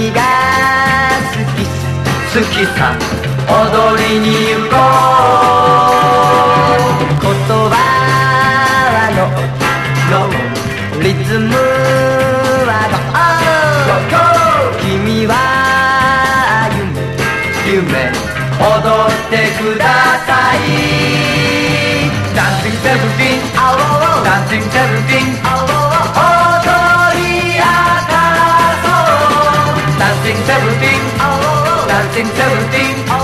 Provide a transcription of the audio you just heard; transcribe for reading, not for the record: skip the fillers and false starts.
が好きさ好きさ踊りに行こう言葉のリズムは君は夢踊ってください Dancing Seventeen Dancing Seventeen 踊り明かそう Dancing Seventeen Dancing Seventeen